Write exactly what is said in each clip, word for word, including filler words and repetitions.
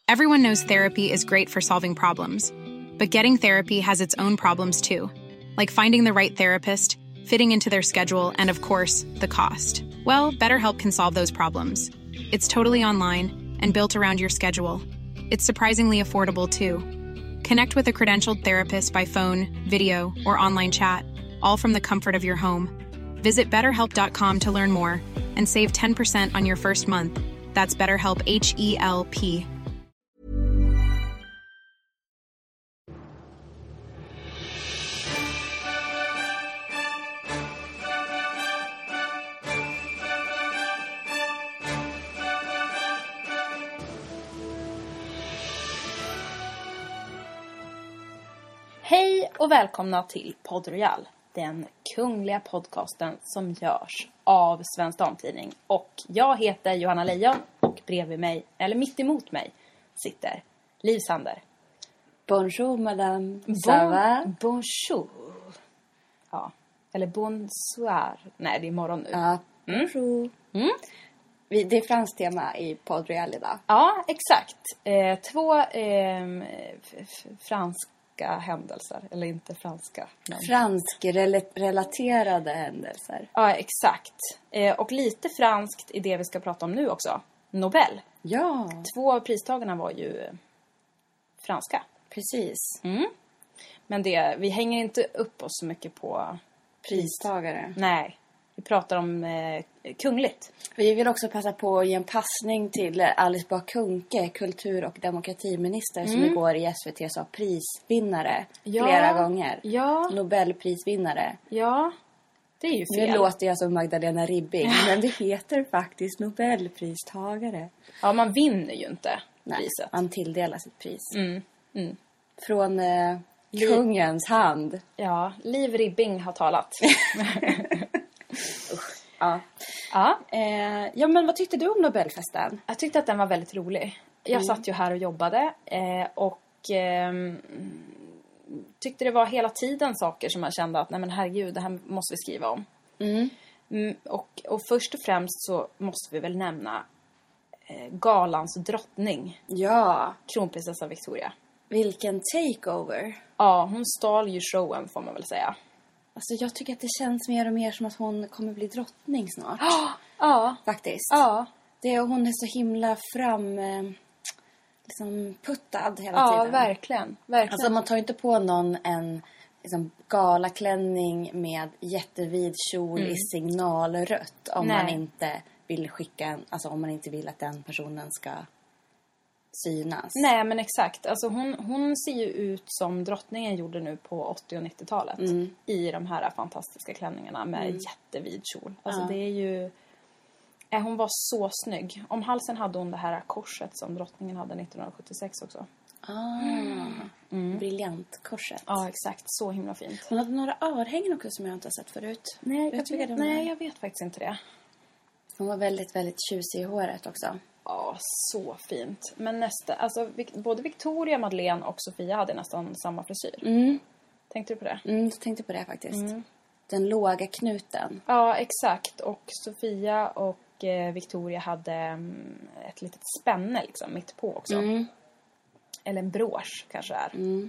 Everyone knows therapy is great for solving problems, but getting therapy has its own problems too, like finding the right therapist, fitting into their schedule, and of course, the cost. Well, BetterHelp can solve those problems. It's totally online and built around your schedule. It's surprisingly affordable too. Connect with a credentialed therapist by phone, video, or online chat, all from the comfort of your home. Visit better help dot com to learn more and save ten percent on your first month. That's BetterHelp, H E L P. Hej och välkomna till Podd Royal, den kungliga podcasten som görs av Svensk Damtidning. Och jag heter Johanna Lejon och bredvid mig, eller mitt emot mig, sitter Liv Sander. Bonjour madame, Bon, ça va? Bonjour. Ja, eller bonsoir. Nej, det är morgon nu. Ja, bonjour. Mm. Vi, det är franskt tema i Podd Royal idag. Ja, exakt. Eh, två eh, f- f- franska händelser, eller inte franska. Men... Fransk-relaterade händelser. Ja, exakt. Eh, och lite franskt i det vi ska prata om nu också. Nobel. Ja, Två av pristagarna var ju eh, franska. precis. Mm. Men det, vi hänger inte upp oss så mycket på Pristagare. Nej, vi pratar om eh, kungligt. Vi vill också passa på att ge en passning till Alice Bah Kuhnke, kultur- och demokratiminister, Mm. som igår i S V T sa prisvinnare Ja. flera gånger. Ja, Nobelprisvinnare. ja. Det är ju Nu fel. låter jag som Magdalena Ribbing, men det heter faktiskt Nobelpristagare. Ja, man vinner ju inte Nej, priset. man tilldelas ett pris. Mm. Mm. Från eh, kungens hand. Ja, Liv Ribbing har talat. Ja. Ja, Eh, ja, men vad tyckte du om Nobelfesten? jag tyckte att den var väldigt rolig. Jag Mm. satt ju här och jobbade eh, och ehm, tyckte det var hela tiden saker som man kände att nej men herregud, det här måste vi skriva om. Mm. Mm, och, och först och främst så måste vi väl nämna eh, galans drottning, Ja, kronprinsessa Victoria. vilken takeover. Ja, hon stal ju showen får man väl säga. Alltså jag tycker att det känns mer och mer som att hon kommer bli drottning snart. Ja, Faktiskt. ja, Det, hon är så himla fram... Eh, liksom puttad hela ja, tiden. verkligen, verkligen. Alltså man tar ju inte på någon en liksom, galaklänning med jättevid kjol Mm. i signalrött. Om Nej. man inte vill skicka en, alltså om man inte vill att den personen ska synas. Nej, men exakt. Alltså hon, hon ser ju ut som drottningen gjorde nu på åttio- och nittiotalet. Mm. I de här fantastiska klänningarna med Mm. jättevid kjol. Alltså Ja. det är ju... Eh, hon var så snygg. Om halsen hade hon det här korset som drottningen hade nittonhundrasjuttiosex också. Ah, Mm. briljantkorset. Ja, exakt. Så himla fint. Hon hade några örhängen också som jag inte har sett förut. Nej, Vet jag du vilka vet, de är? nej, jag vet faktiskt inte det. Hon var väldigt, väldigt tjusig i håret också. Ja, så fint. Men nästa... Alltså, Vic- både Victoria, Madeleine och Sofia hade nästan samma frisyr. Mm, Tänkte du på det? mm jag tänkte på det faktiskt. Mm. Den låga knuten. Ja, exakt. Och Sofia och eh, Victoria hade mm, ett litet spänne liksom mitt på också. Mm. Eller en brosch kanske är. Mm.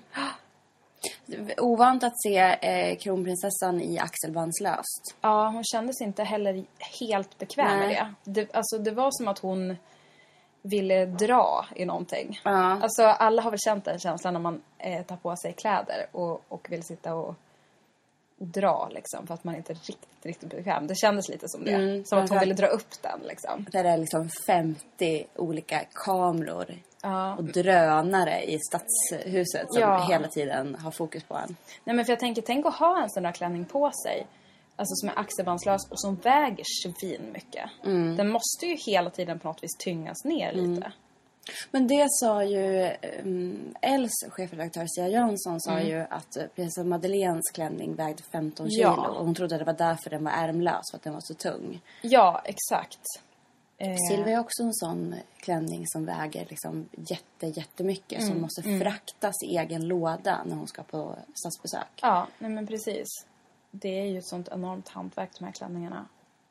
Ovant att se eh, kronprinsessan i axelbandslöst. Ja, hon kändes inte heller helt bekväm med Nej. det. det. Alltså det var som att hon ville dra i någonting. Ja. Alltså alla har väl känt den känslan när man eh, tar på sig kläder och, och vill sitta och dra liksom för att man inte är riktigt, riktigt bekväm. Det kändes lite som det. Mm, som att hon exakt. ville dra upp den liksom. Där är liksom femtio olika kameror Ja. och drönare i stadshuset som Ja. hela tiden har fokus på en. Nej, men för jag tänker, tänk att ha en sån där klänning på sig. Alltså som är axelbandslös och som väger svin mycket. Mm. Den måste ju hela tiden på något vis tyngas ner lite. Men det sa ju um, Els chefredaktör Sia Jansson sa Mm. ju att uh, prinsessa Madeleines klänning vägde femton Ja. kilo. Och hon trodde att det var därför den var ärmlös, för att den var så tung. Ja, exakt. Eh, Silvia har också en sån klänning som väger liksom jätte, jättemycket. Som måste fraktas i egen låda när hon ska på statsbesök. Ja, nej men precis. Det är ju ett sånt enormt hantverk, de här klänningarna.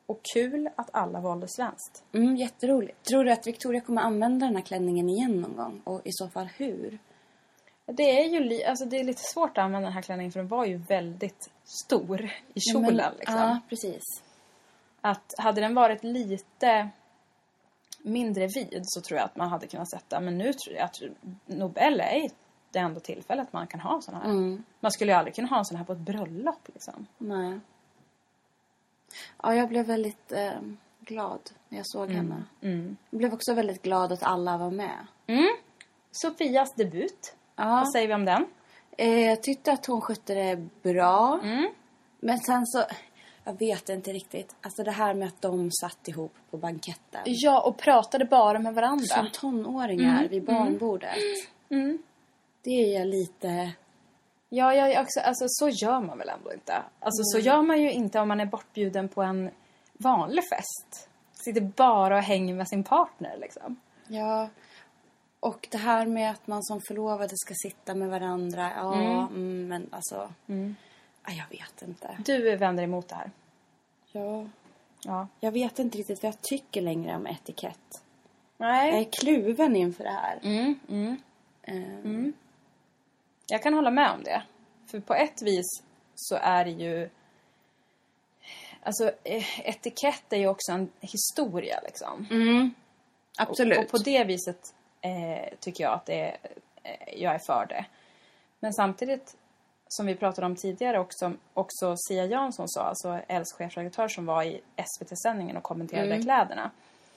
Och kul att alla valde svenskt. Mm, jätteroligt. Tror du att Victoria kommer använda den här klänningen igen någon gång? Och i så fall hur? Det är ju li- alltså det är lite svårt att använda den här klänningen för den var ju väldigt stor i kjolen. Ja, men, liksom. ja precis. Att hade den varit lite mindre vid så tror jag att man hade kunnat sätta. Men nu tror jag att Nobel är det enda tillfället man kan ha sån här. Mm. Man skulle ju aldrig kunna ha en sån här på ett bröllop liksom. Nej. Ja, jag blev väldigt eh, glad när jag såg Mm. henne. Mm. Jag blev också väldigt glad att alla var med. Mm. Sofias debut. Ja. Vad säger vi om den? Eh, jag tyckte att hon skötte det bra. Mm. Men sen så... Jag vet inte riktigt. Alltså det här med att de satt ihop på banketten. Ja, och pratade bara med varandra. Som tonåringar Mm. vid barnbordet. Mm. Det är jag lite... Ja, jag också, alltså, så gör man väl ändå inte. Alltså, så gör man ju inte om man är bortbjuden på en vanlig fest. Sitter bara och hänger med sin partner, liksom. Ja. Och det här med att man som förlovade ska sitta med varandra. Ja, Mm. mm, men alltså... Mm. Ja, jag vet inte. Du vänder emot det här. Ja. Ja. Jag vet inte riktigt vad jag tycker längre om etikett. Nej. Jag är kluven inför det här. Mm, mm. Mm. Jag kan hålla med om det. För på ett vis så är det ju... Alltså, eh, etikett är ju också en historia, liksom. Mm. Absolut. Och, och på det viset eh, tycker jag att det är, eh, jag är för det. Men samtidigt, som vi pratade om tidigare också, också Sia Jansson sa, alltså Els chefredaktör som var i S V T-sändningen och kommenterade Mm. kläderna.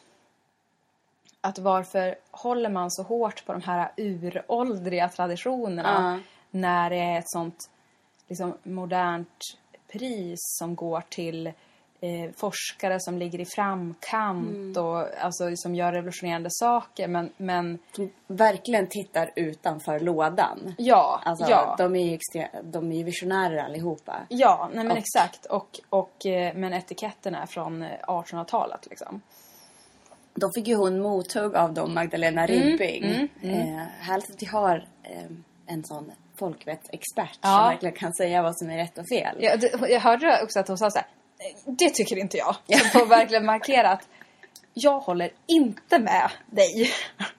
Att varför håller man så hårt på de här uråldriga traditionerna Ja. när det är ett sånt liksom, modernt pris som går till eh, forskare som ligger i framkant Mm. och alltså, som gör revolutionerande saker. Men, men Som verkligen tittar utanför lådan. ja, Alltså, ja. de är ju extre- de är ju visionärer allihopa. Ja, nej men Och- exakt. Och, och, eh, men etiketten är från eh, artonhundratalet liksom. Då fick ju hon mothugg av dem, Magdalena Ribbing. mm, mm. Eh, härligt att vi har eh, en sån folkvettsexpert Ja. som verkligen kan säga vad som är rätt och fel. Jag, det, jag hörde också att hon sa så här: det tycker inte jag. Så får verkligen markera att jag håller inte med dig.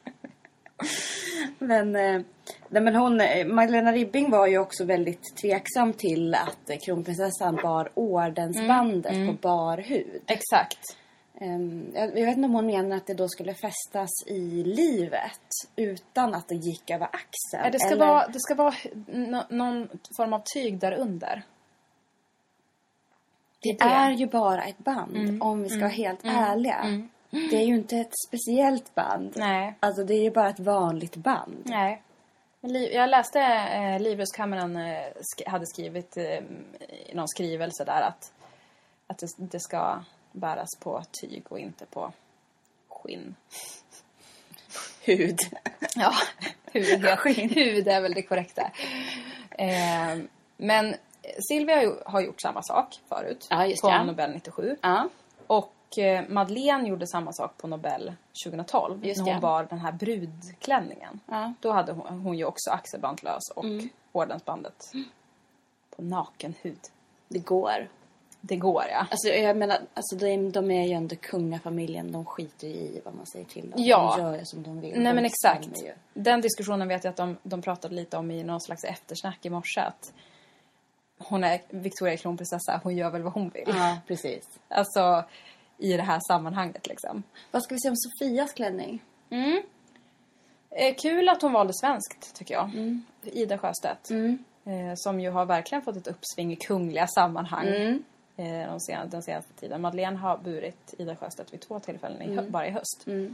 Men, eh, nej, men hon, eh, Magdalena Ribbing var ju också väldigt tveksam till att eh, kronprinsessan bar ordensbandet Mm, mm. på bar hud. Exakt. Um, jag, jag vet inte om hon menar att det då skulle fästas i livet utan att det gick över axeln. Ja, det, ska eller... vara, det ska vara n- någon form av tyg där under. Det det. är ju bara ett band, Mm, om vi ska mm, vara helt mm, ärliga. mm. Det är ju inte ett speciellt band. Nej. Alltså det är ju bara ett vanligt band. Nej. Men Liv- Jag läste eh, Livrustkammaren eh, sk- hade skrivit eh, i någon skrivelse där att, att det, det ska bäras på tyg och inte på skinn. Hud. Ja, hud, hud är väl det korrekta. Eh, men Silvia har ju- har gjort samma sak förut Ja, just på det. Nobel nittiosju. Ja. Och eh, Madeleine gjorde samma sak på Nobel tjugohundratolv. Just när det. hon bar den här brudklänningen. Ja. Då hade hon, hon ju också axelbandlös och Mm. ordensbandet på naken hud. Det går. Det går, ja. Alltså jag menar, alltså de, de är ju ändå kungafamiljen. De skiter ju i vad man säger till dem. Ja. De gör ju som de vill. Nej, De men exakt. bestämmer ju. Den diskussionen vet jag att de, de pratade lite om i någon slags eftersnack i morse. Att hon är Victoria kronprinsessa. Hon gör väl vad hon vill. Ja, precis. Alltså, i det här sammanhanget liksom. Vad ska vi säga om Sofias klänning? Mm. Eh, kul att hon valde svenskt, tycker jag. Mm. Ida Sjöstedt. Mm. Eh, som ju har verkligen fått ett uppsving i kungliga sammanhang. Mm. eh, de sen, den senaste tiden. Madeleine har burit Ida Sjöstedt vid två tillfällen i, hö- Mm. bara i höst. Mm.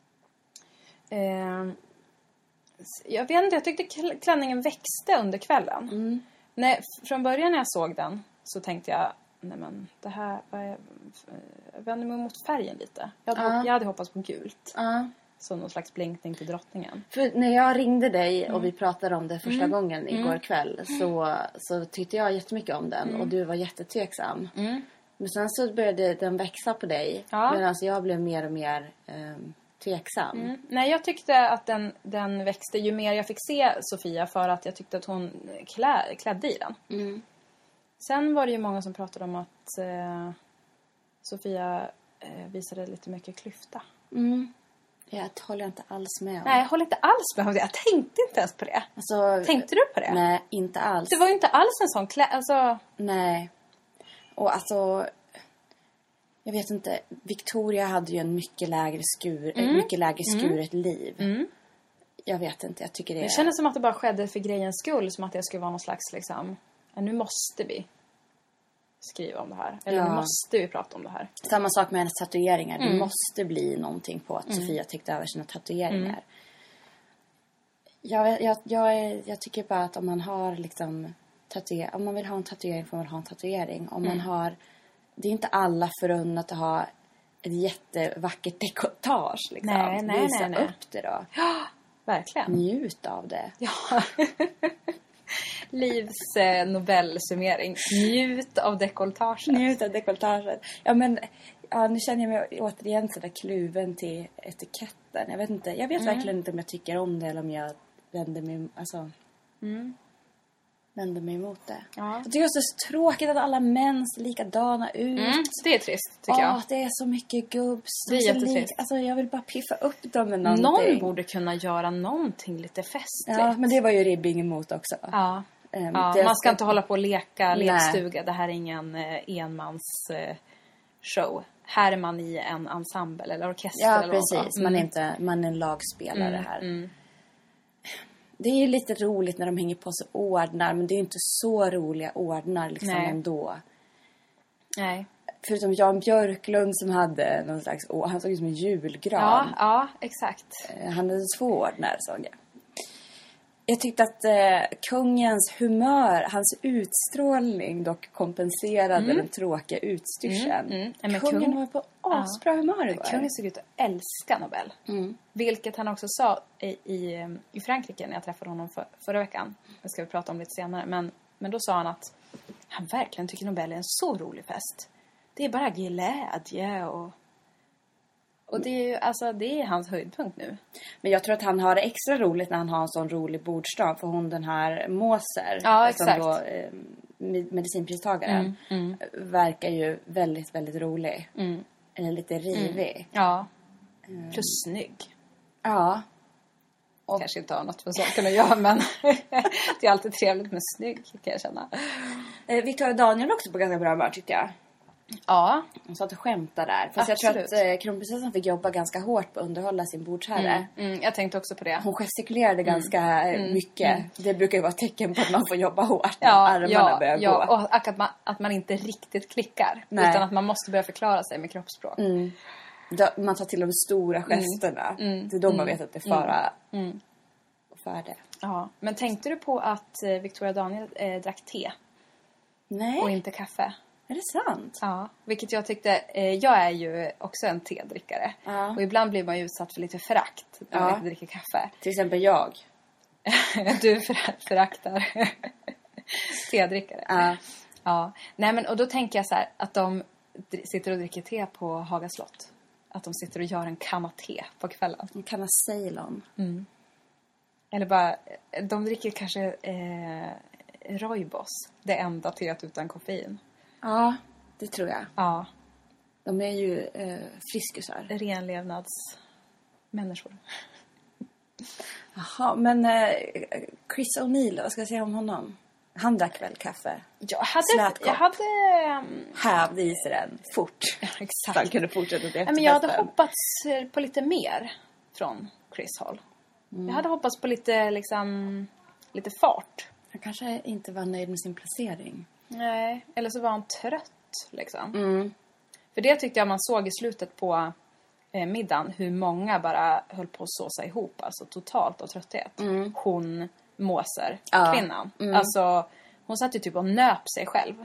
Eh, s- jag vet inte, jag tyckte kl- klänningen växte under kvällen. Mm. Nej, från början när jag såg den så tänkte jag, nej men det här, vad är, jag vänder mig mot färgen lite. Jag hade, Ja. jag hade hoppats på gult. Ja. Som någon slags blinkning till drottningen. För när jag ringde dig och vi pratade om det första Mm. gången igår Mm. kväll så, så tyckte jag jättemycket om den Mm. och du var jättetveksam. Mm. Men sen så började den växa på dig Ja. medan jag blev mer och mer ehm, tveksam. Mm. Nej, jag tyckte att den, den växte ju mer jag fick se Sofia för att jag tyckte att hon klä, klädde i den. Mm. Sen var det ju många som pratade om att eh, Sofia eh, visade lite mycket klyfta. Mm. Jag håller inte alls med om. Nej, jag håller inte alls med om det. Jag tänkte inte ens på det. Alltså, tänkte du på det? Nej, inte alls. Det var ju inte alls en sån klä... Alltså... Nej. Och alltså... Jag vet inte. Victoria hade ju en mycket lägre skur... Mm. Mycket lägre skuret mm. liv. Mm. Jag vet inte. Jag tycker det... Det kändes som att det bara skedde för grejens skull. Som att det skulle vara någon slags liksom... Ja, nu måste vi skriva om det här. Eller ja. nu måste vi prata om det här. Samma sak med hennes tatueringar. Mm. Det måste bli någonting på att mm. Sofia tyckte över sina tatueringar. Mm. Jag, jag, jag, är, jag tycker bara att om man har liksom tatuer, om man vill ha en tatuering får man ha en tatuering. Om mm. man har, det är inte alla förunnat att ha ett jättevackert dekolletage liksom. Nej, nej, Visa nej, nej. upp det då. Ja, verkligen. Njut av det. Ja. Livs eh, Nobelsummering. Njut av dekolletaget. Njut av dekolletaget. Ja, men ja, nu känner jag mig återigen sådär kluven till etiketten. Jag vet inte. Jag vet mm. verkligen inte om jag tycker om det eller om jag vänder mig, alltså, mm. vänder mig emot det. Ja. Jag tycker det är så tråkigt att alla män ser likadana ut. Mm. Det är trist, tycker ja, jag. Det är så mycket gubbs. Det är jättetrist. Alltså, jag vill bara piffa upp dem med någonting. Någon borde kunna göra någonting lite festligt. Ja, men det var ju Ribbing emot också. Ja. Um, ja, man ska, ska inte hålla på och leka lekstuga. Det här är ingen eh, enmans eh, show. Här är man i en ensemble eller orkester. Ja, eller precis. Mm. Man, är inte, man är en lagspelare mm, här. Mm. Det är ju lite roligt när de hänger på sig ordnar. Men det är ju inte så roliga ordnar liksom ändå. Nej. Förutom Jan Björklund som hade någon slags... Oh, han såg ut som en julgran. Ja, ja, exakt. Han hade två ordnar, såg jag. Jag tyckte att eh, kungens humör, hans utstrålning dock kompenserade mm. den tråkiga utstyrseln. Mm, mm. Kungen kung... var på asbra ja. humör igår. Kungen såg ut att älska Nobel. Mm. Vilket han också sa i, i, i Frankrike när jag träffade honom för, förra veckan. Det ska vi prata om lite senare. Men, men då sa han att han verkligen tycker Nobel är en så rolig fest. Det är bara glädje och... Och det är ju, alltså, det är hans höjdpunkt nu. Men jag tror att han har det extra roligt när han har en sån rolig bordsdag. För hon, den här Moser, ja, exakt. Som då, eh, medicinpristagaren, mm, mm. verkar ju väldigt, väldigt rolig. Mm. Eller lite rivig. Mm. Ja. Mm. Plus snygg. Ja. Och kanske inte har något för saken att göra, men det är alltid trevligt med snygg, kan jag känna. Eh, Victoria Daniel också på ganska bra humör, tyckte jag. Ja. Hon satt och skämtade där. Fast absolut. Jag tror att eh, kronprinsessan fick jobba ganska hårt på att underhålla sin bordsherre. Mm, mm, jag tänkte också på det. Hon gestikulerade mm. ganska mm, mycket. Mm. Det brukar ju vara ett tecken på att man får jobba hårt. Ja, armarna ja, börjar ja. gå. Och att man, att man inte riktigt klickar. Nej. Utan att man måste börja förklara sig med kroppsspråk. Mm. Då, man tar till de stora gesterna. Mm. Mm. Det är då man vet att det är fara mm. och färde. Ja, men tänkte du på att eh, Victoria Daniel eh, drack te? Nej. Och inte kaffe? Är det sant? Ja, vilket jag tyckte... Eh, jag är ju också en tedrickare. Ja. Och ibland blir man ju utsatt för lite förakt när man inte dricker kaffe. Till exempel jag. Du för, föraktar tedrickare. Ja. Ja. Nej, men och då tänker jag så här att de sitter och dricker te på Haga slott. Att de sitter och gör en kanna te på kvällen. En kanna Ceylon. Mm. Eller bara... De dricker kanske eh, Rooibos. Det enda teet utan koffein. Ja, det tror jag. Ja. De är ju eh, friskusar. Renlevnadsmänniskor. Jaha, men eh, Chris O'Neill, vad ska jag säga om honom? Han drack väl kaffe? Jag hade... Jag hade um... hävde i sig den fort. Ja, exakt. Så han kunde fortsätta till men jag hade hoppats på lite mer från Chris Hall. Mm. Jag hade hoppats på lite, liksom... Lite fart. Han kanske inte var nöjd med sin placering. Nej, eller så var han trött liksom. Mm. För det tyckte jag man såg i slutet på eh, middagen. Hur många bara höll på att såsa ihop. Alltså totalt av trötthet. Mm. Hon, Moser, ja. Kvinnan. Mm. Alltså hon satt ju typ och nöp sig själv.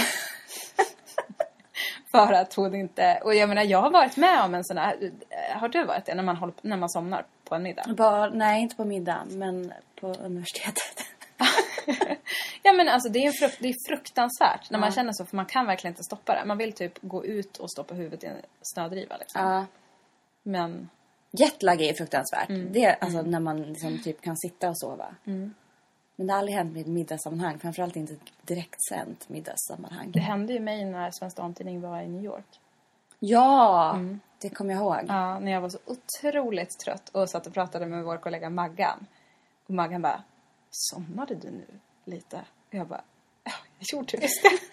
För att hon inte... Och jag menar, jag har varit med om en sån här... Har du varit det när man, håller, när man somnar på en middag? Bara, nej, inte på middagen. Men på universitetet. Ja, men alltså det är, frukt, det är fruktansvärt när man ja. Känner så, för man kan verkligen inte stoppa det. Man vill typ gå ut och stoppa huvudet i en snödriva liksom. Ja. Men jetlag är fruktansvärt. Mm. Det är alltså mm. när man liksom typ kan sitta och sova. Mm. Men det har aldrig hänt med ett middagssammanhang, framförallt inte ett direkt sänt middagssammanhang. Det hände ju mig när Svensk Damtidning var i New York. Ja, mm. det kommer jag ihåg. Ja, när jag var så otroligt trött och satt och pratade med vår kollega Maggan. Och Maggan bara, somnade du nu lite? Och jag bara, ja, jag gjorde visst det.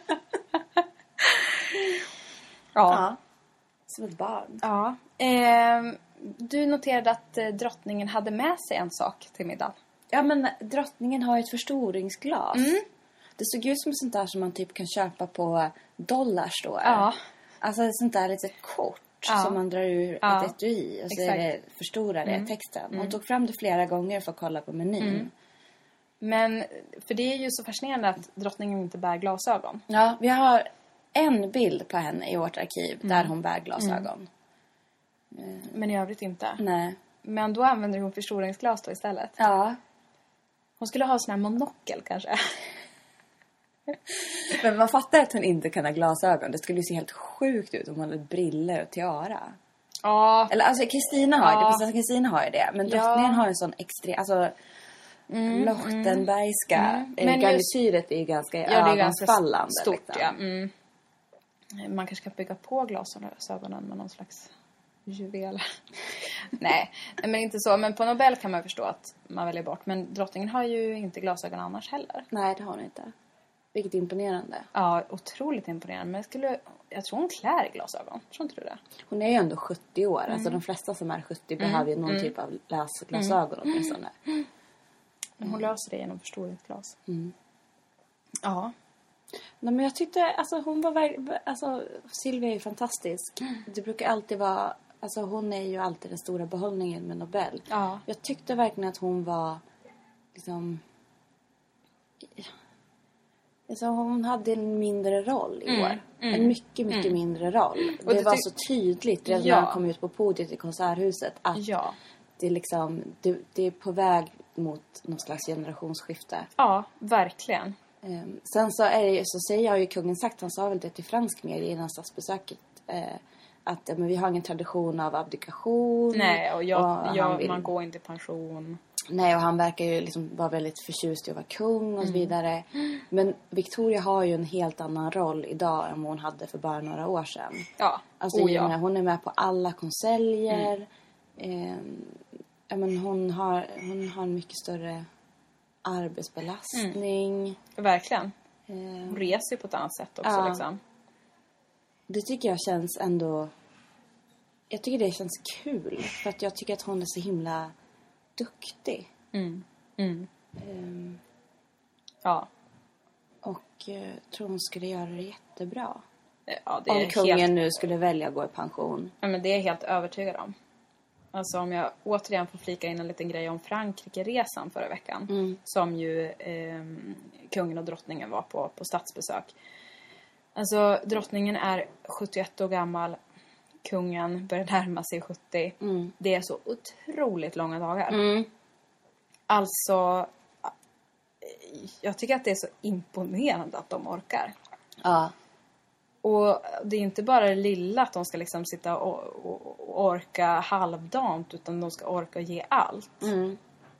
ja. ja. Som ett barn. Ja. Eh, du noterade att eh, drottningen hade med sig en sak till middagen. Ja, men drottningen har ett förstoringsglas. Mm. Det såg ut som sånt där som man typ kan köpa på Dollars då. Ja. Alltså ett sånt där lite kort ja. som man drar ur ja. ett etui. Och så Exakt. är det förstorade mm. texten. Hon mm. tog fram det flera gånger för att kolla på menyn. Mm. Men, för det är ju så fascinerande att drottningen inte bär glasögon. Ja, vi har en bild på henne i vårt arkiv mm. där hon bär glasögon. Mm. Men i övrigt inte. Nej. Men då använder hon förstoringsglas då istället. Ja. Hon skulle ha sån här monokel kanske. Men man fattar att hon inte kan ha glasögon. Det skulle ju se helt sjukt ut om hon hade briller och tiara. Ja. Eller alltså Kristina har ja. det. Precis, Kristina har ju det. Men drottningen ja. har en sån extrem... Alltså... Mm, Loftenbergska mm. mm. garnityret är ju ganska ja, ögonfallande. Stort, liksom. ja. Mm. Man kanske kan bygga på glasögonen med någon slags juvel. Nej, men inte så. Men på Nobel kan man förstå att man väljer bort. Men drottningen har ju inte glasögon annars heller. Nej, det har hon inte. Vilket imponerande. Ja, otroligt imponerande. Men jag, skulle, jag tror hon klär i glasögon. Tror inte du det? Hon är ju ändå sjuttio år. Mm. Alltså de flesta som är sjuttio mm. behöver ju någon mm. typ av läsglasögon mm. åtminstone. Mm. Men hon löser det genom förstoringsglas. Mm. Ja. Nej, men jag tyckte, alltså hon var verkligen, alltså Silvia är ju fantastisk. Mm. Det brukar alltid vara, alltså hon är ju alltid den stora behållningen med Nobel. Ja. Jag tyckte verkligen att hon var, liksom, alltså hon hade en mindre roll i år. Mm. Mm. En mycket, mycket mm. mindre roll. Och det, det var ty- så tydligt redan ja. när hon kom ut på podiet i Konserthuset att ja. det, är liksom, det, det är på väg mot något slags generationsskifte. Ja, verkligen. Um, sen så, är det, så säger jag ju kungen sagt, han sa väl det till fransk media innan statsbesöket, uh, att men vi har ingen tradition av abdikation. Nej, och, jag, och jag, vill, man går inte i pension. Nej, och han verkar ju liksom vara väldigt förtjust i att vara kung och mm. så vidare. Men Victoria har ju en helt annan roll idag än hon hade för bara några år sedan. Ja, alltså, oh, ja. Med, hon är med på alla konseljer. Mm. Um, ja, men hon, har, hon har en mycket större arbetsbelastning. Mm. Verkligen. Hon reser ju på ett annat sätt också. Ja. Liksom. Det tycker jag känns ändå... Jag tycker det känns kul. För att jag tycker att hon är så himla duktig. Mm. Mm. Um, ja. Och jag uh, tror hon skulle göra det jättebra. Ja, det är om kungen helt... nu skulle välja att gå i pension. Ja, men det är jag helt övertygad om. Alltså om jag återigen får flika in en liten grej om Frankrike-resan förra veckan. Mm. Som ju eh, kungen och drottningen var på, på statsbesök. Alltså drottningen är sjuttioett år gammal. Kungen börjar närma sig sjuttio. Mm. Det är så otroligt långa dagar. Mm. Alltså, jag tycker att det är så imponerande att de orkar. Ja. Och det är inte bara det lilla att de ska liksom sitta och, och, och orka halvdant, utan de ska orka ge allt. Mm.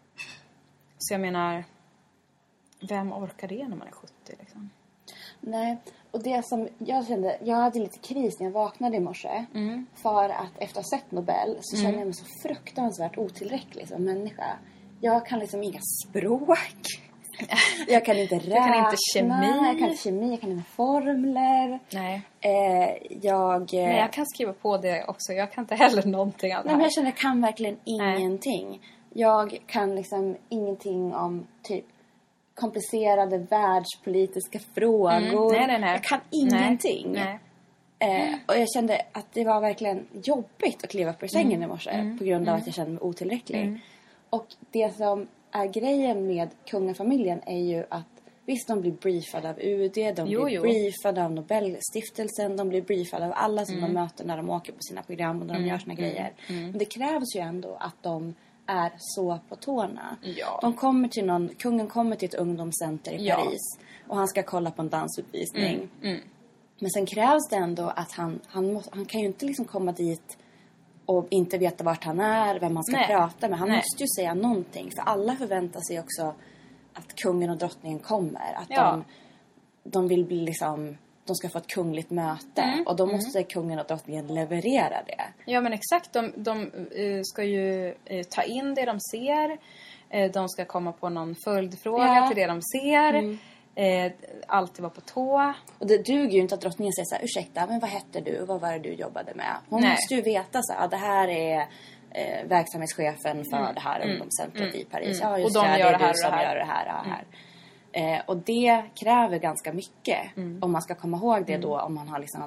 Så jag menar, vem orkar det när man är sjuttio liksom? Nej, och det som jag kände, jag hade lite kris när jag vaknade i morse. Mm. För att efter att ha sett Nobel så mm. känner jag mig så fruktansvärt otillräcklig som människa. Jag kan liksom inga språk. Jag kan inte räkna. Jag kan inte kemi. Jag kan inte kemi, jag kan inte formler. Nej. Eh, jag... Nej, jag kan skriva på det också. Jag kan inte heller någonting av det Nej, här. men jag känner jag kan verkligen ingenting. Nej. Jag kan liksom ingenting om typ komplicerade världspolitiska frågor. Mm. Nej, nej, nej. Jag kan ingenting. Nej. Nej. Eh, och jag kände att det var verkligen jobbigt att kliva upp ur sängen mm. i morse. Mm. På grund av mm. att jag kände mig otillräcklig. Mm. Och det som är grejen med kungafamiljen är ju att visst, de blir briefade av U D, de jo, blir jo. briefade av Nobelstiftelsen, de blir briefade av alla som mm. de möter när de åker på sina program och när de mm. gör sina mm. grejer. Mm. Men det krävs ju ändå att de är så på tårna. Ja. De kommer till någon, kungen kommer till ett ungdomscenter i ja. Paris och han ska kolla på en dansuppvisning. Mm. Mm. Men sen krävs det ändå att han, han, måste, han kan ju inte liksom komma dit och inte veta vart han är, vem man ska Nej. prata med. Han Nej. måste ju säga någonting. För alla förväntar sig också att kungen och drottningen kommer. Att ja. de, de vill bli liksom... de ska få ett kungligt möte. Mm. Och då måste mm. kungen och drottningen leverera det. Ja, men exakt. De, de uh, ska ju uh, ta in det de ser. Uh, de ska komma på någon följdfråga ja. till det de ser. Mm. Uh, alltid vara på tå. Och det duger ju inte att drottningen säger så här, ursäkta, men vad hette du? Vad var det du jobbade med? Hon Nej. måste ju veta så här, det här är... Eh, verksamhetschefen för mm. det här ungdomscentret mm. i Paris. Mm. Ja, just och de det, gör det det här du som och det här. Gör det här, det här. Mm. Eh, och det kräver ganska mycket. Mm. Om man ska komma ihåg det då. Om man har liksom...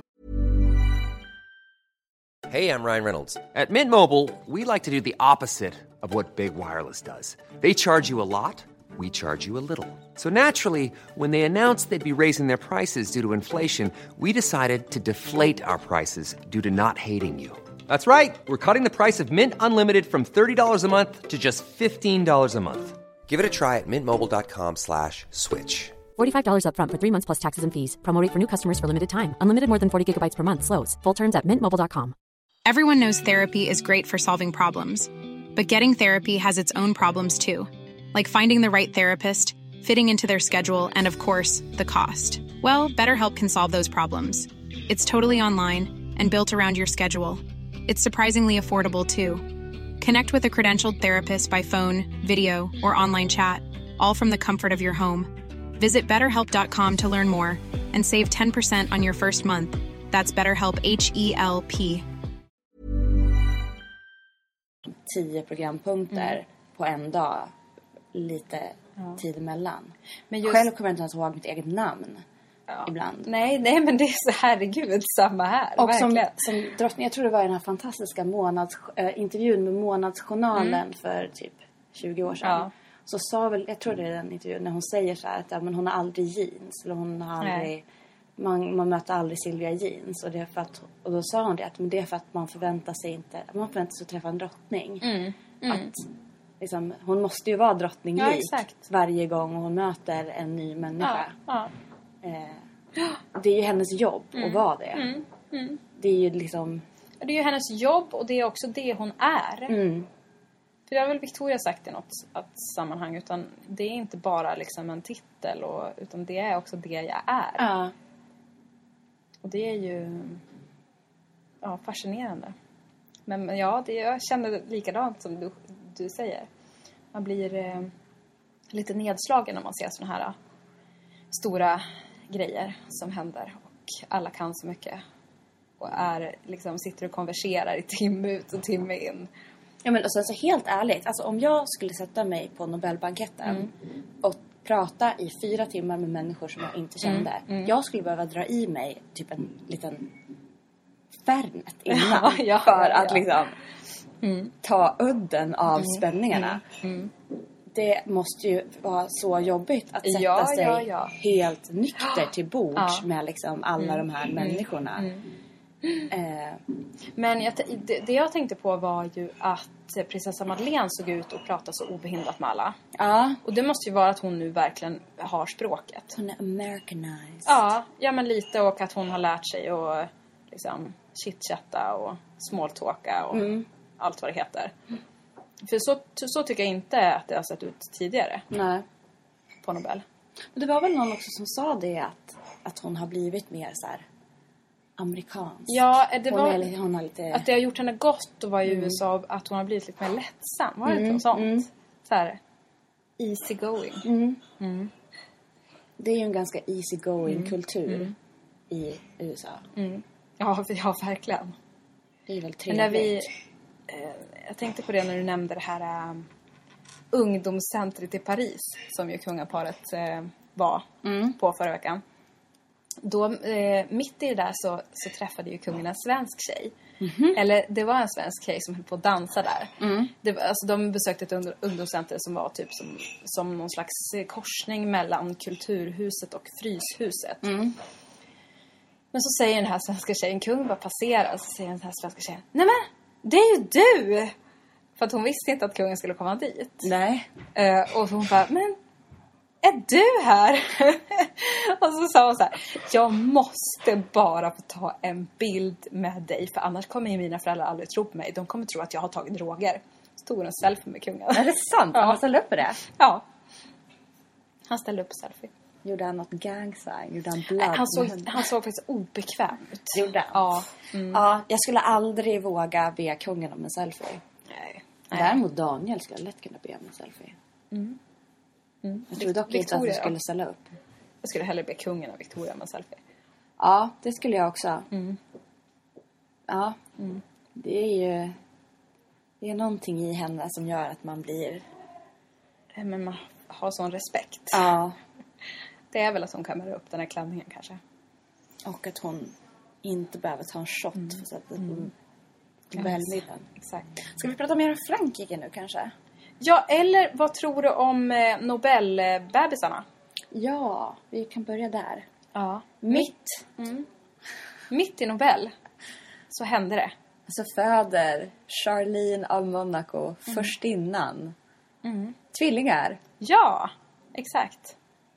Hey, I'm Ryan Reynolds. At Mint Mobile, we like to do the opposite of what Big Wireless does. They charge you a lot. We charge you a little. So naturally, when they announced they'd be raising their prices due to inflation, we decided to deflate our prices due to not hating you. That's right. We're cutting the price of Mint Unlimited from thirty dollars a month to just fifteen dollars a month. Give it a try at mintmobile.com slash switch. forty-five dollars up front for three months plus taxes and fees. Promo rate for new customers for limited time. Unlimited more than forty gigabytes per month. Slows full terms at mint mobile dot com. Everyone knows therapy is great for solving problems. But getting therapy has its own problems too. Like finding the right therapist, fitting into their schedule, and of course, the cost. Well, BetterHelp can solve those problems. It's totally online and built around your schedule. It's surprisingly affordable, too. Connect with a credentialed therapist by phone, video, or online chat, all from the comfort of your home. Visit better help dot com to learn more and save ten percent on your first month. That's BetterHelp, H E L P. Tio programpunkter mm. på en dag. Lite ja. tid emellan. Men just... Själv kommer jag inte ens ihåg mitt eget namn. Ja. Ibland. Nej, nej, men det är så, herregud, samma här. Och som, som drottning, jag tror det var den här fantastiska månads, äh, intervjun med Månadsjournalen mm. för typ tjugo år sedan. Ja. Så sa väl, jag tror det är den intervjun, när hon säger så här att ja, men hon har aldrig jeans. Eller hon har aldrig, man, man möter aldrig Silvia jeans. Och, det är för att, och då sa hon det, att men det är för att man förväntar sig inte, man förväntar sig att träffa en drottning. Mm. Mm. Att liksom, hon måste ju vara drottning ja, lik exakt. varje gång hon möter en ny människa. Ja, ja. Eh, det är ju hennes jobb mm. att vara det. Mm. Mm. Det är ju liksom... Det är ju hennes jobb och det är också det hon är. Mm. För det har väl Victoria sagt i något att sammanhang. Utan det är inte bara liksom en titel. Och, utan det är också det jag är. Ja. Och det är ju ja, fascinerande. Men, men ja, det, jag känner likadant som du, du säger. Man blir eh, lite nedslagen när man ser såna här stora grejer som händer. Och alla kan så mycket. Och är, liksom, sitter och konverserar i timme ut och timme in. Ja, men och sen så helt ärligt. Alltså om jag skulle sätta mig på Nobelbanketten mm. och prata i fyra timmar med människor som jag inte kände. Mm. Mm. Jag skulle behöva dra i mig typ en liten Fernet innan. Ja, ja, för ja, att ja. liksom mm. ta udden av mm. spänningarna. Mm. Mm. Det måste ju vara så jobbigt att sätta ja, sig ja, ja. helt nykter till bords ja. med liksom alla mm. de här människorna. Mm. Eh. Men jag t- det, det jag tänkte på var ju att prinsessa Madeleine såg ut och pratade så obehindrat med alla. Ja. Och det måste ju vara att hon nu verkligen har språket. Hon är Americanized. Ja, ja men lite, och att hon har lärt sig att liksom chitchatta och smalltalka och mm. allt vad det heter. För så, så tycker jag inte att det har sett ut tidigare. Nej. På Nobel. Men det var väl någon också som sa det, att, att hon har blivit mer så här amerikansk. Ja, det hon var är, hon har lite... att det har gjort henne gott att vara i mm. U S A, att hon har blivit lite mer lättsam. Var det mm. inte något sånt? Mm. Så här, easy going. Mm. Mm. Det är ju en ganska easy going mm. kultur mm. i U S A. Mm. Ja, ja, verkligen. Det är väl trevligt. Men när vi, eh, jag tänkte på det när du nämnde det här um, ungdomscentret i Paris, som ju kungaparet eh, var mm. på förra veckan. Då, eh, mitt i det där så, så träffade ju kungen en svensk tjej. Mm-hmm. Eller det var en svensk tjej som höll på att dansa där. Mm. Det, alltså, de besökte ett und- ungdomscenter som var typ som, som någon slags korsning mellan Kulturhuset och Fryshuset. Mm. Men så säger den här svenska tjejen, kungen bara passerar, så säger den här svenska tjejen, nej men, det är ju du! För att hon visste inte att kungen skulle komma dit. Nej. Uh, och hon bara, men är du här? Och så sa hon så här, jag måste bara få ta en bild med dig, för annars kommer ju mina föräldrar aldrig tro på mig. De kommer tro att jag har tagit droger. Så tog hon en selfie med kungen. Är det sant? Ja. Han ställde upp på det? Ja. Han ställde upp på selfie. Gjorde han något gang sign? Gjorde han blood? Han såg, han såg faktiskt obekväm ut. Gjorde han? Ja. Mm. Ja, jag skulle aldrig våga be kungen om en selfie. Nej. Däremot Daniel skulle lätt kunna be om en selfie. Mm. Mm. Jag tror dock Victoria, inte att vi skulle ställa upp. Jag skulle hellre be kungen och Victoria om en selfie. Ja, det skulle jag också. Mm. Ja, mm. Det är ju... Det är någonting i henne som gör att man blir... Men man har sån respekt. Ja. Det är väl att hon kammar upp den här klänningen kanske. Och att hon inte behöver ta en shot mm. för sättet mm. på Nobelmiddagen. Exakt. Ska vi prata mer om Frankrike nu kanske? Ja, eller vad tror du om eh, Nobelbebisarna? Ja, vi kan börja där. Ja. Mitt. Mm. Mitt i Nobel så hände det. Så föder Charlene av Monaco mm. först innan. Mm. Tvillingar. Ja, exakt.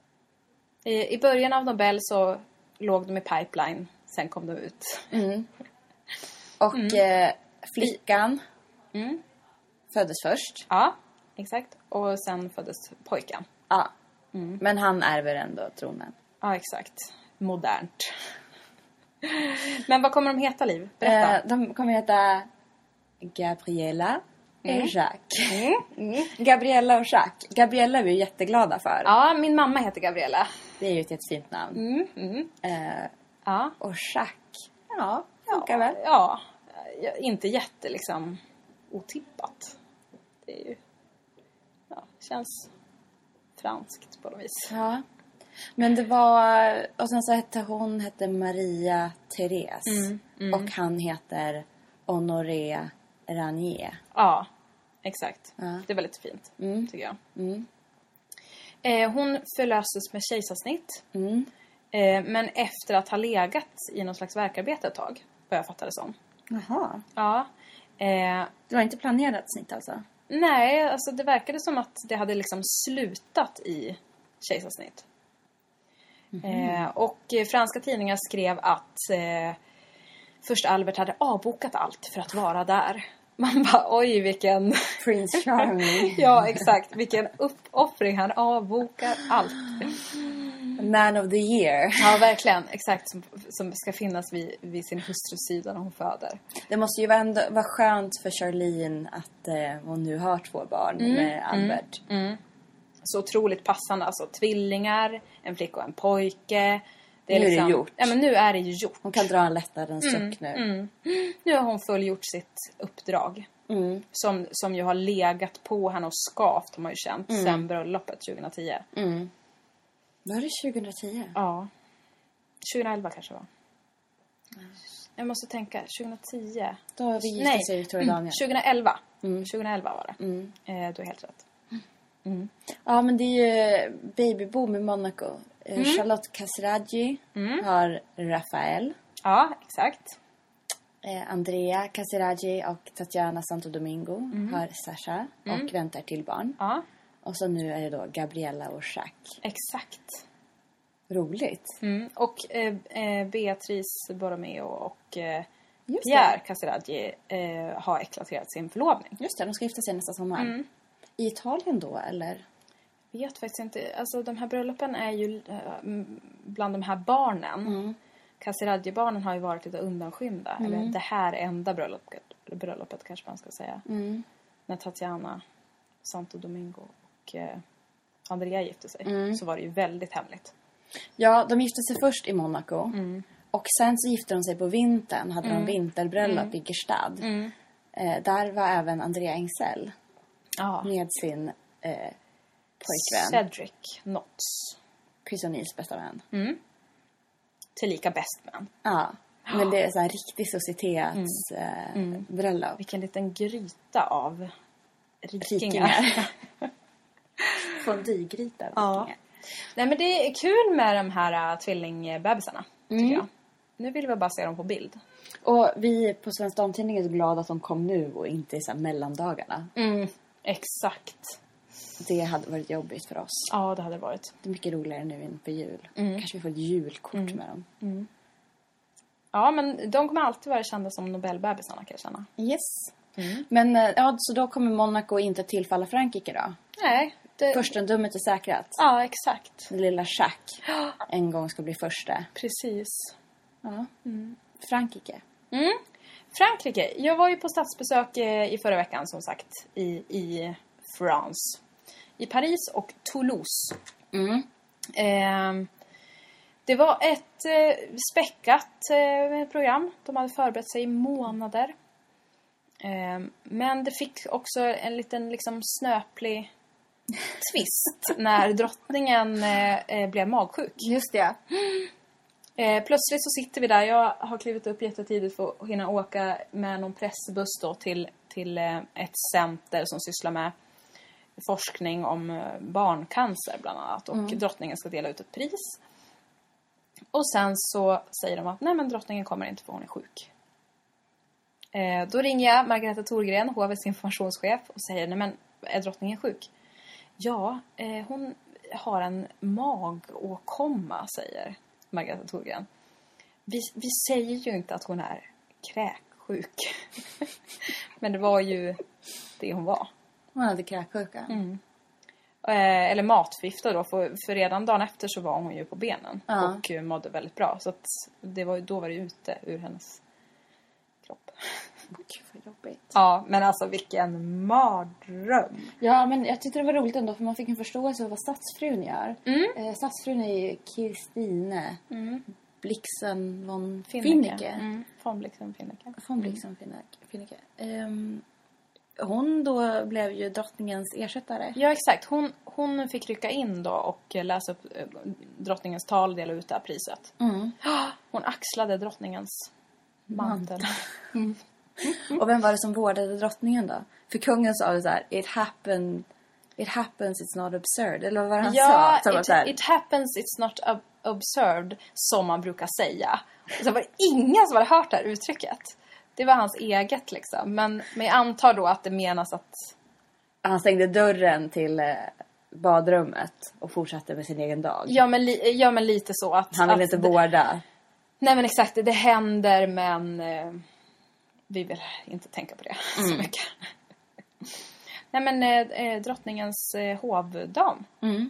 I, I början av Nobel så låg de i pipeline. Sen kom de ut. Mm. Och mm. Eh, flickan mm. föddes först. Ja, exakt. Och sen föddes pojken. Ja, mm. Men han ärver ändå tronen. Ja, exakt. Modernt. Men vad kommer de heta, Liv? Berätta. Eh, de kommer heta Gabriella mm. och Jacques. Mm. Mm. Gabriella och Jacques. Gabriella är vi jätteglada för. Ja, min mamma heter Gabriella. Det är ju ett jättefint namn. Mm. Mm. Eh, ja. Och Jacques. Ja, funkar ja, väl? Ja, inte jätte liksom otippat. Det är ju... Ja, känns franskt på något vis. Ja. Men det var... Och sen så hette hon hette Maria Therese. Mm, mm. Och han heter Honoré Ranier. Ja, exakt. Ja. Det är väldigt fint, mm. tycker jag. Mm. Eh, hon förlöstes med kejsarsnitt. Mm. Eh, men efter att ha legat i någon slags verkarbete ett tag. Vad jag fattar det som. Jaha. Ja. Eh, det var inte planerat snitt alltså? Nej, alltså det verkade som att det hade liksom slutat i kejsarsnitt. Mm-hmm. Eh, och franska tidningar skrev att eh, först Albert hade avbokat allt för att vara där. Man bara, oj vilken... Prince Charming. Ja, exakt. Vilken uppoffring. Han avbokar allt. Man of the year. Ja, verkligen. Exakt. Som, som ska finnas vid, vid sin hustrus sida när hon föder. Det måste ju ändå vara skönt för Charlene att eh, hon nu har två barn mm, med Albert. Mm, mm. Så otroligt passande. Alltså tvillingar, en flicka och en pojke. Det är nu liksom, är det gjort. Ja, men nu är det ju gjort. Hon kan dra en lättare suck nu. Mm, mm. Nu har hon fullgjort sitt uppdrag. Mm. Som, som ju har legat på henne och skavt, har man ju känt, mm. sen bröllopet tjugohundratio. Mm. Var det tjugohundratio? Ja. tjugohundraelva kanske var. Mm. Jag måste tänka, tjugohundratio. Då har vi gifta sig Victoria Daniel. tjugohundraelva. Mm. tjugohundraelva var det. Mm. Eh, du är helt rätt. Mm. Ja, men det är ju babyboom i Monaco. Mm. Charlotte Casiraghi mm. har Rafael. Ja, exakt. Eh, Andrea Casiraghi och Tatiana Santo Domingo mm. har Sasha mm. och väntar till barn. Ja. Och så nu är det då Gabriella och Jacques. Exakt. Roligt. Mm. Och eh, eh, Beatrice Borromeo och eh, Pierre Casiraghi eh, har eklaterat sin förlovning. Just det, de ska gifta sig nästa sommar. Mm. I Italien då, eller? Jag vet faktiskt inte. Alltså de här bröllopen är ju uh, bland de här barnen. Mm. Casiraghi-barnen har ju varit lite undanskymda. Mm. Eller det här enda bröllopet, bröllopet kanske man ska säga. Mm. När Tatiana Santo Domingo och uh, Andrea gifte sig. Mm. Så var det ju väldigt hemligt. Ja, de gifte sig först i Monaco. Mm. Och sen så gifte de sig på vintern. Hade mm. de vinterbröllop mm. i Gestad. Mm. Eh, där var även Andrea Engsell. Ja. Med sin eh, pojkvän. Cedric Knotts. Chris O'Neills bästa vän. Mm. Tillika bäst män. Ja, men det är så här riktig societets mm. eh, mm. bröllop. Vilken liten gryta av rikingar. rikingar. Fondygryta. Ja. Nej, men det är kul med de här uh, tvillingbebisarna, tycker mm. jag. Nu vill vi bara se dem på bild. Och vi på Svensk Damtidning är så glada att de kom nu och inte i så här mellandagarna. Mm, exakt. Det hade varit jobbigt för oss. Ja, det hade varit. Det är mycket roligare nu inför jul. Mm. Kanske vi får ett julkort mm. med dem. Mm. Ja, men de kommer alltid vara kända som Nobelbebisarna, kan jag känna. Yes. Mm. Men ja, så då kommer Monaco inte tillfalla Frankrike då? Nej, Det... Förstendömet är säkrat. Ja, exakt. Det lilla Jacques en gång ska bli första. Precis. Ja. Mm. Frankrike. Mm. Frankrike. Jag var ju på statsbesök i förra veckan som sagt i, i France. I Paris och Toulouse. Mm. Eh, det var ett eh, späckat eh, program. De hade förberett sig i månader. Eh, men det fick också en liten liksom snöplig twist när drottningen eh, blev magsjuk. Just det. Eh, plötsligt så sitter vi där. Jag har klivit upp jättetidigt för att hinna åka med någon pressbuss då till, till eh, ett center som sysslar med forskning om eh, barncancer bland annat. Och mm. drottningen ska dela ut ett pris. Och sen så säger de att nej men drottningen kommer inte för hon är sjuk. Eh, då ringer jag Margareta Thorgren, hovets informationschef, och säger nej men är drottningen sjuk? Ja, eh, hon har en magåkomma, säger Margareta Thorgren. Vi, vi säger ju inte att hon är kräksjuk. Men det var ju det hon var. Hon hade kräksjuka. Mm. Eh, eller matförgiftad då. För, för redan dagen efter så var hon ju på benen. Ja. Och mådde väldigt bra. Så att det var, då var det ute ur hennes kropp. Gud vad jobbigt. Ja, men alltså vilken mardröm. Ja, men jag tyckte det var roligt ändå. För man fick en förståelse av vad statsfrun gör. Mm. Eh, statsfrun är ju Kristine mm. Blixen von Finnecke. Finnecke. Mm. Von Blixen Finnecke. Von Blixen Finnecke. Um, hon då blev ju drottningens ersättare. Ja, exakt. Hon, hon fick rycka in då och läsa upp drottningens tal och dela ut det här priset. Mm. Hon axlade drottningens mantel. Mm. Och vem var det som vårdade drottningen då? För kungen sa det så här: It happened, it happens, it's not absurd. Eller vad var det han ja, sa? Ja, it, it happens, it's not ab- absurd, som man brukar säga. Och så var det ingen som hade hört det här uttrycket. Det var hans eget liksom. Men, men jag antar då att det menas att... Han stängde dörren till eh, badrummet och fortsatte med sin egen dag. Ja, men, li- ja, men lite så att... Han ville att inte vårda. Nej, men exakt. Det, det händer, men... Eh, vi vill inte tänka på det mm. så mycket. Nej, men eh, drottningens eh, hovdam. Mm.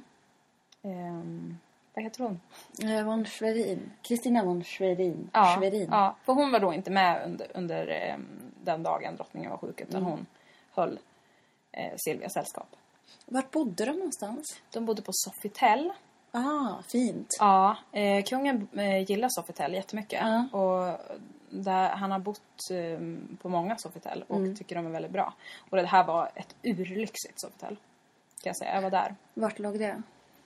Eh, vad heter hon? Eh, von Schwerin. Kristina von Schwerin. Ja, Schwerin. ja, för hon var då inte med under, under eh, den dagen drottningen var sjuk. Utan mm. hon höll eh, Silvias sällskap. Vart bodde de någonstans? De bodde på Sofitel. Ah, fint. Ja, eh, kungen eh, gillar Sofitel jättemycket. Ah. Och där, han har bott eh, på många Sofitel och mm. tycker de är väldigt bra. Och det här var ett urlyxigt Sofitel, kan jag säga. Jag var där. Vart låg det?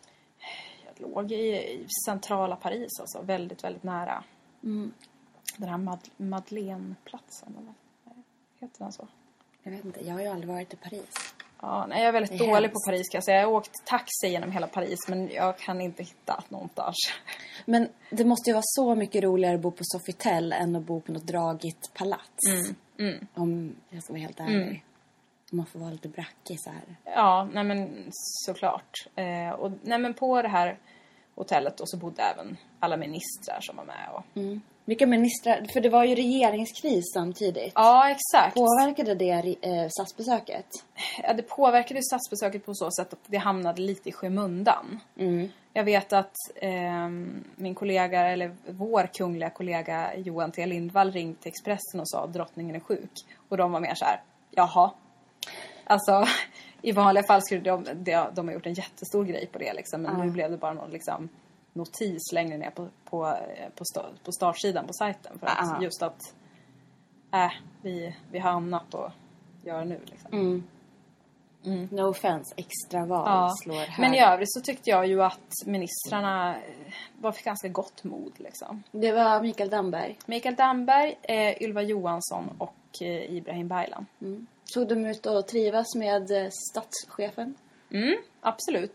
Jag låg i, i centrala Paris, alltså väldigt, väldigt nära. Mm. Den här Mad- Madeleine-platsen, eller heter den så? Jag vet inte, jag har ju aldrig varit i Paris. Ja, nej, jag är väldigt är dålig hemskt. På Paris, kan jag säga. Jag har åkt taxi genom hela Paris, men jag kan inte hitta någonstans. Men det måste ju vara så mycket roligare att bo på Sofitel än att bo på något dragigt palats. Mm, mm. Om jag ska vara helt ärlig. Mm. Om man får vara lite brackig så här. Ja, nej men såklart. Eh, och nej men på det här hotellet och så bodde även alla ministrar som var med. Och... Mm. Vilka ministrar? För det var ju regeringskris samtidigt. Ja, exakt. Påverkade det eh, statsbesöket? Ja, det påverkade statsbesöket på så sätt att det hamnade lite i skymundan. Mm. Jag vet att eh, min kollega, eller vår kungliga kollega Johan T. Lindvall ringde till Expressen och sa att drottningen är sjuk. Och de var mer så här, jaha. Alltså, i vanliga fall skulle de, de, de har gjort en jättestor grej på det liksom. Men mm. nu blev det bara någon liksom notis längre ner på, på, på, sta- på startsidan på sajten. För att uh-huh. just att äh, vi, vi har annat att göra nu liksom. Mm. Mm. No offense, extra val ja. slår hög. Men i övrigt så tyckte jag ju att ministrarna var för ganska gott mod liksom. Det var Mikael Damberg. Mikael Damberg, eh, Ylva Johansson och eh, Ibrahim Baylan. Mm. Såg de ut att trivas med eh, statschefen? Mm, absolut.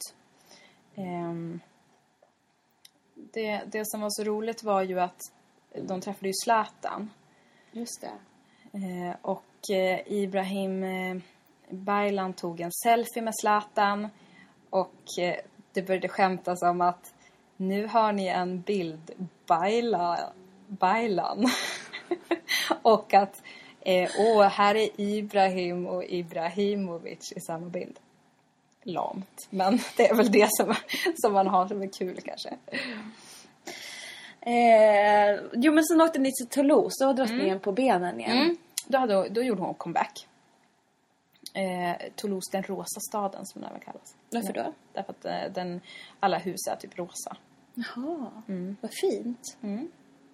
Ehm, det, det som var så roligt var ju att de träffade ju Zlatan. Just det. Eh, och eh, Ibrahim eh, Baylan tog en selfie med Zlatan. Och eh, det började skämtas om att nu har ni en bild Baylan. Baylan. Och att eh, åh, här är Ibrahim och Ibrahimovic i samma bild. lamt. Men det är väl det som, som man har som är kul kanske. Eh, jo, men sen åkte ni till Toulouse. Då var drottningen mm. på benen igen. Mm. Då, hade, då gjorde hon comeback. Eh, Toulouse, den rosa staden som den väl kallas. Varför då? Därför att eh, den, alla hus är typ rosa. Jaha, mm. vad fint. Mm.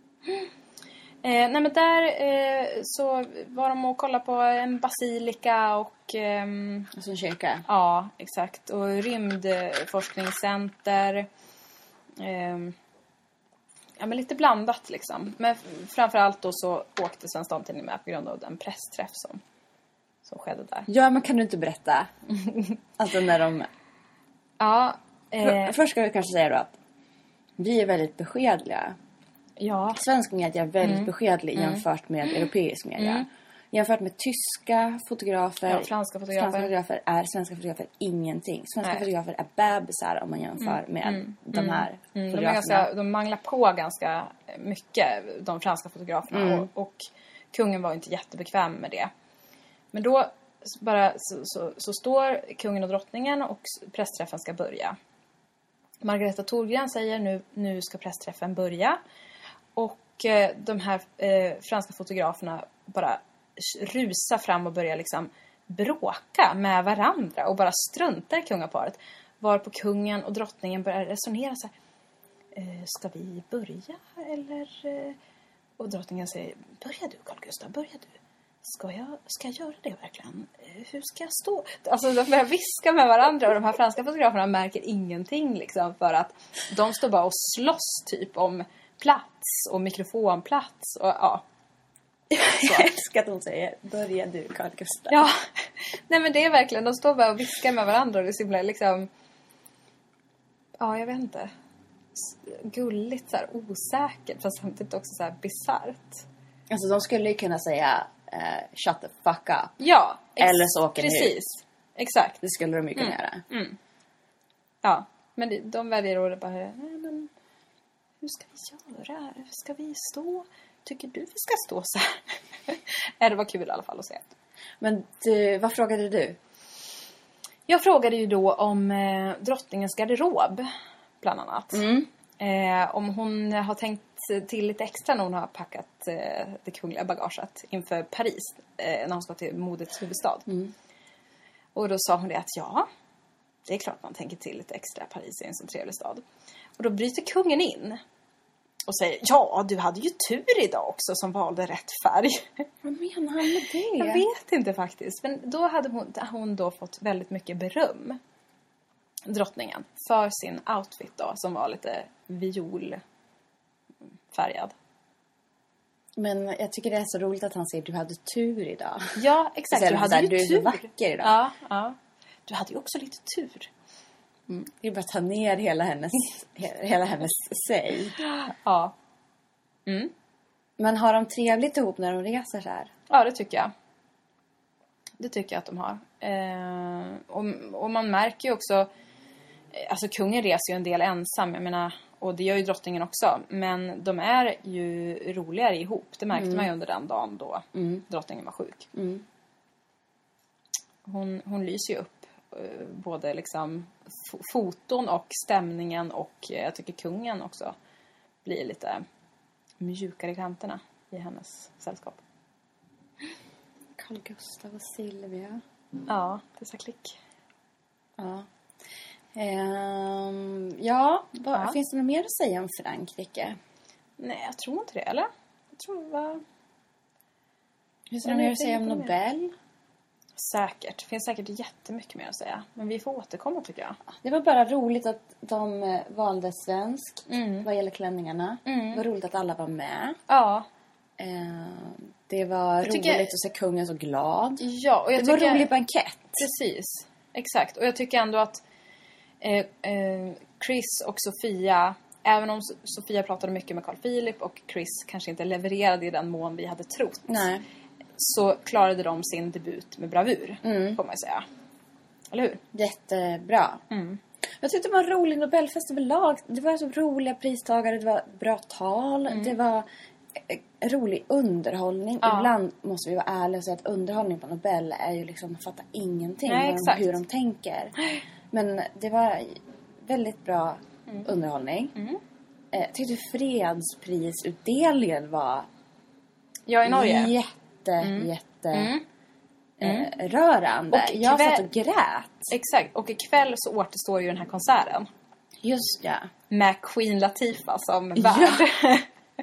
Eh, nej men där eh, så var de och kollade på en basilika och... Ehm, alltså en kyrka? Ja, exakt. Och rymdforskningscenter. Eh, ja, men lite blandat liksom. Men framförallt då så åkte Svensk Damtidning med på grund av den pressträff som, som skedde där. Ja, men kan du inte berätta? Alltså när de... Ja. Eh, Först ska vi kanske säga då att vi är väldigt beskedliga. Ja. Svensk media är väldigt Mm. beskedlig Mm. jämfört med europeisk media. Mm. Jämfört med tyska fotografer, Ja, franska fotografer. franska fotografer är svenska fotografer ingenting. Svenska Nej. fotografer är bebisar om man jämför Mm. med Mm. de här Mm. De, är fotograferna. ganska, de manglar på ganska mycket, de franska fotograferna. Mm. Och, och kungen var inte jättebekväm med det. Men då bara så, så, så står kungen och drottningen och pressträffen ska börja. Margareta Thorgren säger nu, nu ska pressträffen börja. Och eh, de här eh, franska fotograferna bara rusar fram och börjar liksom bråka med varandra och bara struntar i kungaparet. Varpå kungen och drottningen börjar resonera så här. Eh, ska vi börja eller? Eh? Och drottningen säger, börja du Carl Gustaf, börja du. Ska jag, ska jag göra det verkligen? Eh, hur ska jag stå? Alltså de börjar viska med varandra och de här franska fotograferna märker ingenting liksom för att de står bara och slåss typ om plats och mikrofonplats och ja. Jag älskar att hon säger, börja du Carl Gustaf. Ja, nej men det är verkligen, de står bara och viskar med varandra och det är så himla liksom, ja jag vet inte, gulligt så här osäkert fast samtidigt också så här bizarrt. Alltså de skulle ju kunna säga uh, shut the fuck up. Ja, ex- eller så åker precis, ni ut. Exakt. Det skulle de ju kunna Mm. göra. Mm. Ja, men det, de väljer att bara, nej men hur ska vi göra? Hur ska vi stå? Tycker du vi ska stå så här? Ja, det var kul i alla fall att se. Men du, vad frågade du? Jag frågade ju då om eh, drottningens garderob, bland annat. Mm. Eh, om hon har tänkt till lite extra när hon har packat eh, det kungliga bagaget inför Paris. Eh, när hon ska till modets huvudstad. Mm. Och då sa hon det att ja, det är klart man tänker till lite extra. Paris är en så trevlig stad. Och då bryter kungen in. Och säger, ja du hade ju tur idag också som valde rätt färg. Vad menar han med det? Jag vet inte faktiskt. Men då hade hon, hon då fått väldigt mycket beröm. Drottningen. För sin outfit då. Som var lite violfärgad. Men jag tycker det är så roligt att han säger, du hade tur idag. Ja, exakt. Du hade här, ju du är tur. så vacker idag. Ja, ja. Du hade ju också lite tur. Mm. Det är bara att ta ner hela hennes, hela hennes sig. Ja. Mm. Men har de trevligt ihop när de reser så här? Ja, det tycker jag. Det tycker jag att de har. Eh, och, och man märker ju också... Alltså kungen reser ju en del ensam. Jag menar, och det gör ju drottningen också. Men de är ju roligare ihop. Det märkte mm. man ju under den dagen då mm. drottningen var sjuk. Mm. Hon, hon lyser ju upp. Både liksom foton och stämningen. Och jag tycker kungen också blir lite mjukare i kanterna i hennes sällskap. Carl Gustaf och Silvia. Ja, det är så klick. Ja. Um, ja, vad, ja, finns det något mer att säga om Frankrike? Nej, jag tror inte det, eller? Jag tror vad... Finns det något mer att säga om Nobel? Säkert. Det finns säkert jättemycket mer att säga. Men vi får återkomma tycker jag. Det var bara roligt att de valde svenskt mm. vad gäller klänningarna. Mm. Det var roligt att alla var med. Ja. Uh, det var jag roligt tycker... att se kungen så glad. Ja, och jag det tycker... var en rolig bankett. Precis. Exakt. Och jag tycker ändå att eh, eh, Chris och Sofia... Även om Sofia pratade mycket med Carl Philip och Chris kanske inte levererade i den mån vi hade trott. Nej. Så klarade de sin debut med bravur, mm. får man säga. Eller hur? Jättebra. Mm. Jag tyckte det var en rolig Nobelfest överlag. Det var så roliga pristagare, det var bra tal, mm. det var rolig underhållning. Ja. Ibland måste vi vara ärliga och säga att underhållning på Nobel är ju liksom, man fattar ingenting Nej, om hur de tänker. Men det var väldigt bra mm. underhållning. Mm. Eh, jag tyckte fredsprisutdelningen var ja, i Norge. jätte, mm. jätte mm. Eh, rörande. Och jag kväll... satt och grät. Exakt, och ikväll så återstår ju den här konserten. Just ja. Med Queen Latifah som värd. Ja.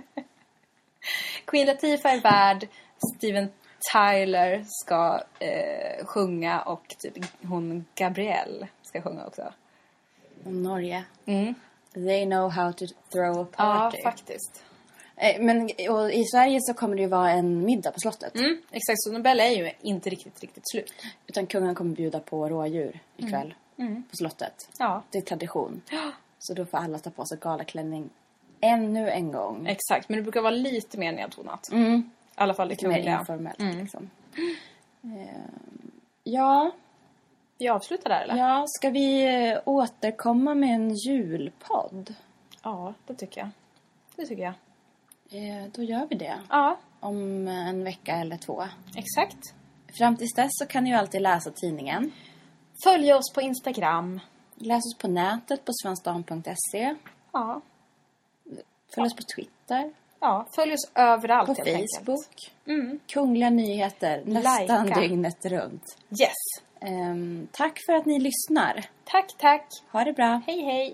Queen Latifah är värd. Steven Tyler ska eh, sjunga och typ hon Gabrielle ska sjunga också. Och Norge. Mm. They know how to throw a party. Ja, faktiskt. Eh, men och i Sverige så kommer det ju vara en middag på slottet. Mm, exakt, så Nobel är ju inte riktigt, riktigt slut. Utan kungen kommer bjuda på rådjur ikväll. Mm. Mm. På slottet. Ja. Det är tradition. Så då får alla ta på sig galaklänning ännu en gång. Exakt, men det brukar vara lite mer nedtonat. Mm. I alla fall lite mer informellt. Mm. Liksom. Uh, ja. Vi avslutar där, eller? Ja, ska vi uh, återkomma med en julpodd? Ja, det tycker jag. Det tycker jag. Uh, då gör vi det. Ja. Om en vecka eller två. Exakt. Fram tills dess så kan ni ju alltid läsa tidningen. Följ oss på Instagram. Läs oss på nätet på svensdam punkt se. Ja. Följ oss på Twitter. Ja, följ oss överallt. På Facebook. Mm. Kungliga nyheter. Nästan Lika. dygnet runt. Yes. Um, tack för att ni lyssnar. Tack, tack. Ha det bra. Hej, hej.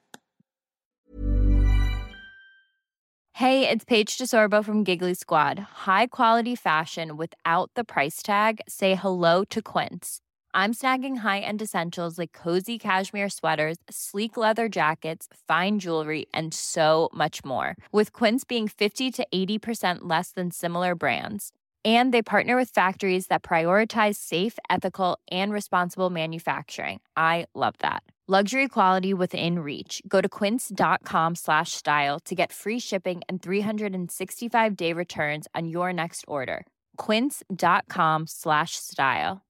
Hey, it's Paige DeSorbo from Giggly Squad. High quality fashion without the price tag. Say hello to Quince. I'm snagging high-end essentials like cozy cashmere sweaters, sleek leather jackets, fine jewelry, and so much more. With Quince being fifty to eighty percent less than similar brands. And they partner with factories that prioritize safe, ethical, and responsible manufacturing. I love that. Luxury quality within reach. Go to quince.com slash style to get free shipping and three sixty-five day returns on your next order. Quince.com slash style.